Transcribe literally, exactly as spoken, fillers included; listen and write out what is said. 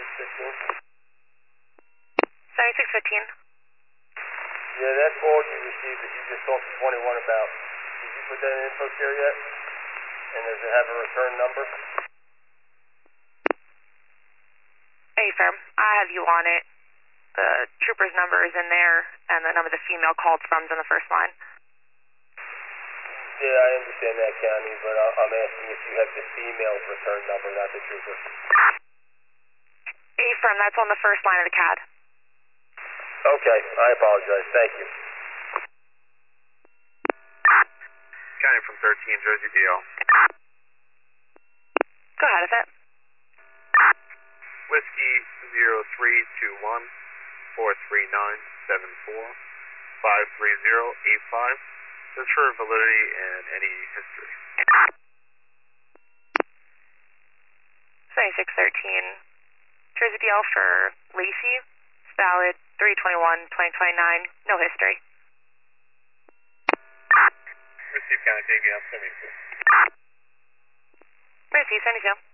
seventy-six fifteen. Yeah, that forward you received that you just talked to twenty-one about, did you put that in info share yet? And does it have a return number? Hey, firm. I have you on it. The trooper's number is in there, and the number the female called from is in the first line. Yeah, I understand that, County, but I'm asking if you have the female's return number, not the trooper. Hey, firm. That's on the first line of the C A D. Okay, I apologize. Thank you. County from thirteen, Jersey D L. Go ahead, is it? Whiskey zero three two one four three nine seven four five three zero eight five. Just for validity and any history. seventy-six thirteen. Jersey D L for Lacey. It's valid three twenty-one twenty twenty-nine. No history. Receive County, T V, I'm seventy-two. Receive seventy-two.